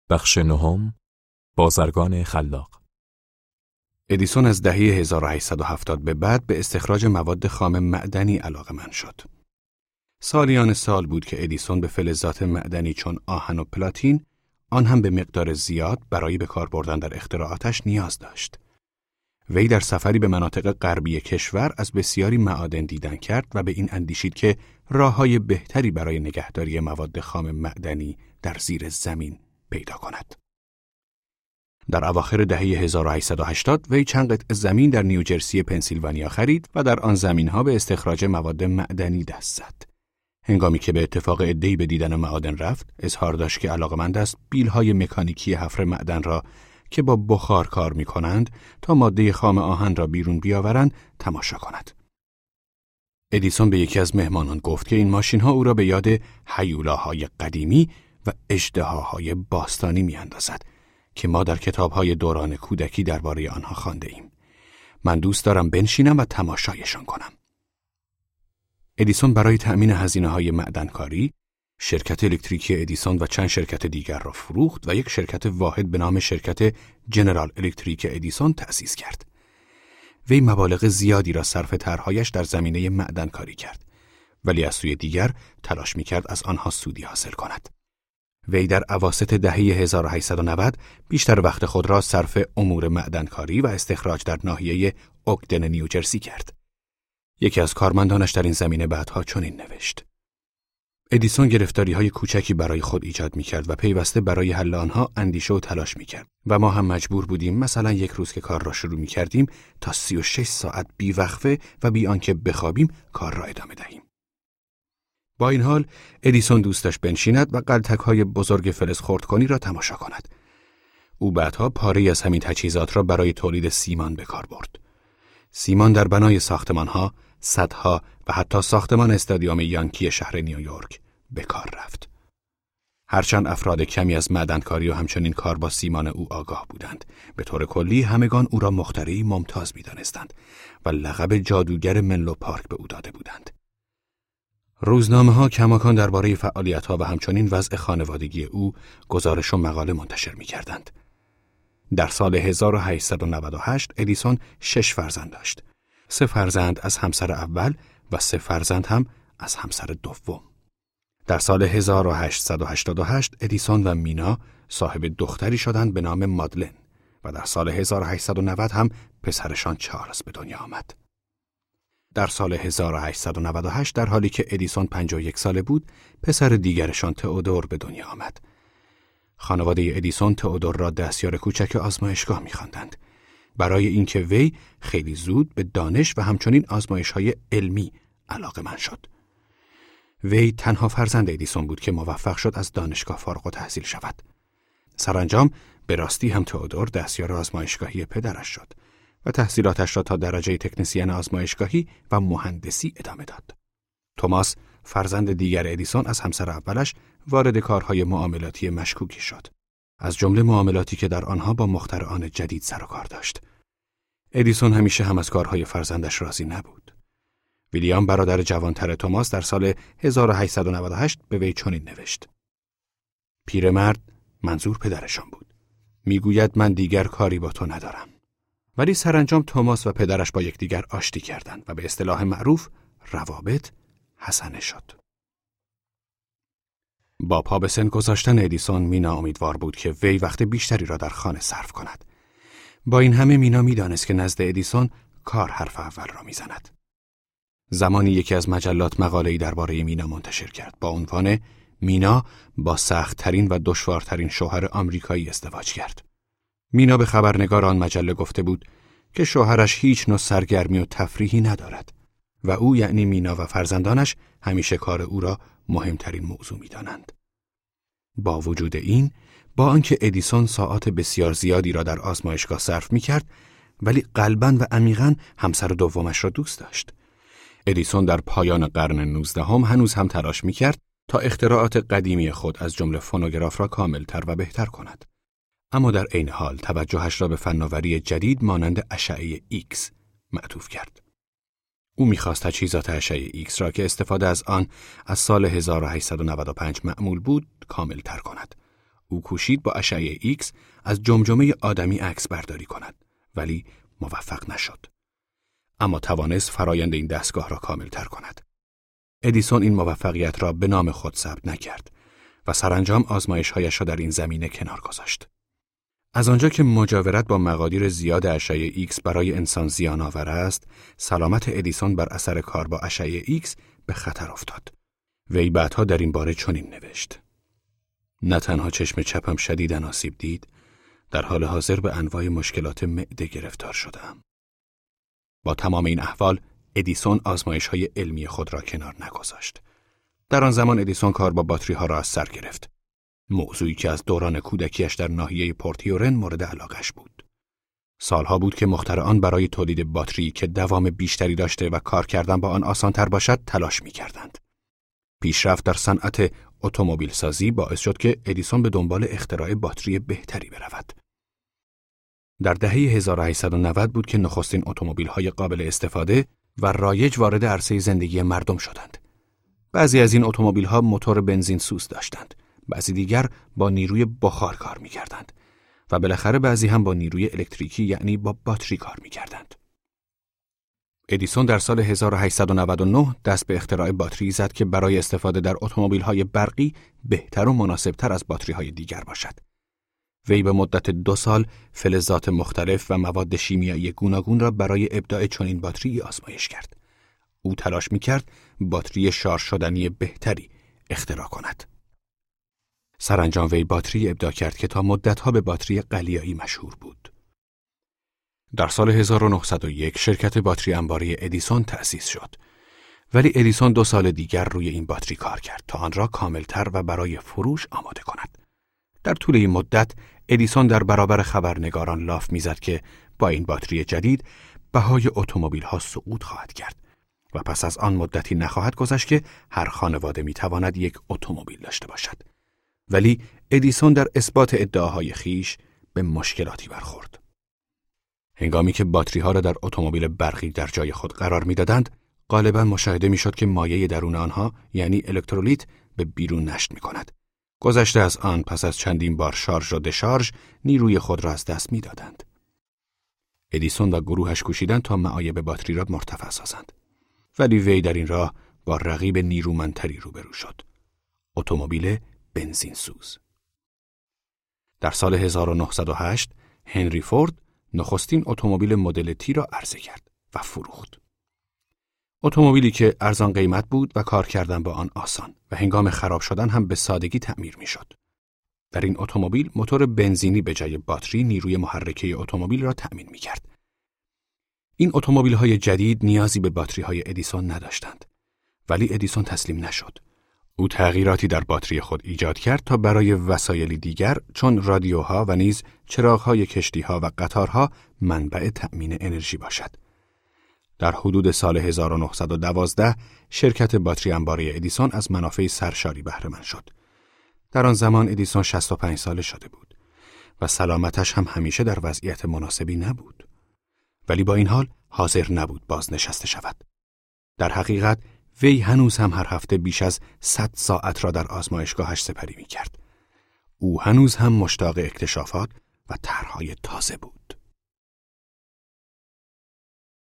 بخش نهم، بازرگان خلاق. ادیسون از دهه 1870 به بعد به استخراج مواد خام معدنی علاقه‌مند شد. سالیان سال بود که ادیسون به فلزات معدنی چون آهن و پلاتین، آن هم به مقدار زیاد برای به کار بردن در اختراعاتش نیاز داشت. وی در سفری به مناطق غربی کشور از بسیاری معادن دیدن کرد و به این اندیشید که راه‌های بهتری برای نگهداری مواد خام معدنی در زیر زمین پیدا کند. در اواخر دهه 1880 وی چند قطعه زمین در نیوجرسی پنسیلوانیا خرید و در آن زمین‌ها به استخراج مواد معدنی دست زد. هنگامی که به اتفاق عده‌ای به دیدن معادن رفت، اظهار داشت که علاقه‌مند است بیل‌های مکانیکی حفر معدن را که با بخار کار می‌کنند تا ماده خام آهن را بیرون بیاورند تماشا کند. ادیسون به یکی از مهمانان گفت که این ماشین‌ها او را به یاد هیولاهای قدیمی و اژدهاهای باستانی می‌اندازد که ما در کتاب‌های دوران کودکی درباره آنها خوانده‌ایم. من دوست دارم بنشینم و تماشایشان کنم. ادیسون برای تأمین هزینه‌های معدنکاری، شرکت الکتریکی ادیسون و چند شرکت دیگر را فروخت و یک شرکت واحد به نام شرکت جنرال الکتریک ادیسون تأسیس کرد. وی مبالغ زیادی را صرف طرح‌هایش در زمینه معدنکاری کرد، ولی از سوی دیگر تلاش می‌کرد از آنها سودی حاصل کند. وی در اواسط دهه 1890 بیشتر وقت خود را صرف امور معدنکاری و استخراج در ناحیه اوگدن نیوجرسی کرد. یکی از کارمندانش در این زمینه بعدها چنین نوشت: ادیسون گرفتاری‌های کوچکی برای خود ایجاد می‌کرد و پیوسته برای حل آنها اندیشه و تلاش می‌کرد و ما هم مجبور بودیم مثلا یک روز که کار را شروع می‌کردیم تا 36 ساعت بی‌وقفه و بی آنکه بخوابیم کار را ادامه دهیم. با این حال ادیسون دوست داشت بنشیند و غلطک‌های بزرگ فلز خردکنی را تماشا کند. او بعدها پاره‌ای از همین تجهیزات را برای تولید سیمان به کار برد. سیمان در بنای ساختمان‌ها، سدها و حتی ساختمان استادیوم یانکی شهر نیویورک به کار رفت. هرچند افراد کمی از معدنکاری و همچنین کار با سیمان او آگاه بودند، به طور کلی همگان او را مخترعی ممتاز می‌دانستند و لقب جادوگر منلو پارک به او داده بودند. روزنامه‌ها کماکان درباره فعالیت‌ها و همچنین وضع خانوادگی او گزارش و مقاله منتشر می‌کردند. در سال 1898 ادیسون 6 فرزند داشت. 3 فرزند از همسر اول و 3 فرزند هم از همسر دوم. در سال 1888 ادیسون و مینا صاحب دختری شدند به نام مادلن و در سال 1890 هم پسرشان چارلز به دنیا آمد. در سال 1898 در حالی که ادیسون 51 ساله بود، پسر دیگرشان تئودور به دنیا آمد. خانواده ادیسون تئودور را دستیار کوچک آزمایشگاه می‌خواندند، برای اینکه وی خیلی زود به دانش و همچنین آزمایش‌های علمی علاقه‌مند شد. وی تنها فرزند ادیسون بود که موفق شد از دانشگاه فارغ التحصیل شود. سرانجام به راستی هم تئودور دستیار آزمایشگاهی پدرش شد و تحصیلاتش را تا درجه تکنسین آزمایشگاهی و مهندسی ادامه داد. توماس، فرزند دیگر ادیسون، از همسر اولش وارد کارهای معاملاتی مشکوکی شد، از جمله معاملاتی که در آنها با مخترعان جدید سر و کار داشت. ادیسون همیشه هم از کارهای فرزندش راضی نبود. ویلیام، برادر جوانتر توماس، در سال 1898 به وی چنین نوشت: پیرمرد، منظور پدرشان بود، میگوید من دیگر کاری با تو ندارم. ولی سرانجام توماس و پدرش با یکدیگر آشتی کردند و به اصطلاح معروف روابط حسنه شد. با پا به سن گذاشتن ادیسون، مینا امیدوار بود که وی وقت بیشتری را در خانه صرف کند. با این همه مینا میدانست که نزد ادیسون کار حرف اول را میزند. زمانی یکی از مجلات مقاله‌ای درباره مینا منتشر کرد با عنوان مینا با سخت‌ترین و دشوارترین شوهر آمریکایی ازدواج کرد. مینا به خبرنگار آن مجله گفته بود که شوهرش هیچ نوع سرگرمی و تفریحی ندارد و او، یعنی مینا و فرزندانش، همیشه کار او را مهمترین موضوع می‌دانند. با وجود این، با آنکه ادیسون ساعات بسیار زیادی را در آزمایشگاه صرف می‌کرد، ولی قلباً و عمیقاً همسر دومش را دوست داشت. ادیسون در پایان قرن 19 هنوز هم تلاش می‌کرد تا اختراعات قدیمی خود از جمله فونوگراف را کاملتر و بهتر کند. اما در عین حال توجهش را به فناوری جدید مانند اشعه ایکس معطوف کرد. او می‌خواست تجهیزات اشعه ایکس را که استفاده از آن از سال 1895 معمول بود کاملتر کند. او کوشید با اشعه ایکس از جمجمه آدمی عکس برداری کند، ولی موفق نشد. اما توانست فرایند این دستگاه را کامل‌تر کند. ادیسون این موفقیت را به نام خود ثبت نکرد و سرانجام آزمایش‌هایش را در این زمینه کنار گذاشت. از آنجا که مجاورت با مقادیر زیاد اشعه ایکس برای انسان زیان‌آور است، سلامت ادیسون بر اثر کار با اشعه ایکس به خطر افتاد. وی بعدها در این باره چنین نوشت: نه تنها چشم چپم شدیداً آسیب دید، در حال حاضر به انواع مشکلات معده گرفتار شدم. با تمام این احوال، ادیسون آزمایش‌های علمی خود را کنار نگذاشت. در آن زمان ادیسون کار با باتری‌ها را از سر گرفت. موضوعی که از دوران کودکیش در ناحیه پورتیورن مورد علاقش بود. سالها بود که مخترعان برای تولید باتری که دوام بیشتری داشته و کار کردن با آن آسان‌تر باشد تلاش می‌کردند. پیشرفت در صنعت اتومبیل سازی باعث شد که ادیسون به دنبال اختراع باتری بهتری برود. در دهه 1890 بود که نخستین اتومبیل‌های قابل استفاده و رایج وارد عرصه زندگی مردم شدند. بعضی از این اتومبیل‌ها موتور بنزین سوز داشتند، بعضی دیگر با نیروی بخار کار می‌کردند و بالاخره بعضی هم با نیروی الکتریکی یعنی با باتری کار می‌کردند. ادیسون در سال 1899 دست به اختراع باتری زد که برای استفاده در اتومبیل‌های برقی بهتر و مناسبتر از باتری‌های دیگر باشد. وی به مدت 2 سال فلزات مختلف و مواد شیمیایی گوناگون را برای ابداع چنین باتری آزمایش کرد. او تلاش می‌کرد باتری شارژ شدنی بهتری اختراع کند. سرانجام وی باتری ابداع کرد که تا مدت‌ها به باتری قلیایی مشهور بود. در سال 1901 شرکت باتری انباری ادیسون تأسیس شد. ولی ادیسون 2 سال دیگر روی این باتری کار کرد تا آن را کاملتر و برای فروش آماده کند. در طول این مدت ادیسون در برابر خبرنگاران لاف میزد که با این باتری جدید بهای اتومبیل‌ها سقوط خواهد کرد و پس از آن مدتی نخواهد گذشت که هر خانواده میتواند یک اتومبیل داشته باشد. ولی ادیسون در اثبات ادعاهای خیش به مشکلاتی برخورد. هنگامی که باتری‌ها را در اتومبیل برقی در جای خود قرار می‌دادند، غالباً مشاهده می‌شد که مایع درون آنها یعنی الکترولیت به بیرون نشت می‌کند. گذشته از آن پس از چندین بار شارژ و دشارژ نیروی خود را از دست می‌دادند. ادیسون و گروهش کوشیدند تا معایب باتری را مرتفع سازند. ولی وی در این راه با رقیب نیرومندتری روبرو شد. اتومبیل بنزین سوز. در سال 1908 هنری فورد نخستین اتومبیل مدل تی را عرضه کرد و فروخت. اتومبیلی که ارزان قیمت بود و کار کردن با آن آسان و هنگام خراب شدن هم به سادگی تعمیر می‌شد. در این اتومبیل موتور بنزینی به جای باتری نیروی محرکه اتومبیل را تأمین می‌کرد. این اتومبیل‌های جدید نیازی به باتری‌های ادیسون نداشتند. ولی ادیسون تسلیم نشد. او تغییراتی در باتری خود ایجاد کرد تا برای وسایلی دیگر چون رادیوها و نیز چراغ‌های کشتی‌ها و قطارها منبع تأمین انرژی باشد. در حدود سال 1912 شرکت باتری انباری ادیسون از منافع سرشاری بهره مند شد. در آن زمان ادیسون 65 ساله شده بود و سلامتش هم همیشه در وضعیت مناسبی نبود. ولی با این حال حاضر نبود بازنشسته شود. در حقیقت وی هنوز هم هر هفته بیش از 100 ساعت را در آزمایشگاهش سپری می کرد. او هنوز هم مشتاق اکتشافات و طرح‌های تازه بود.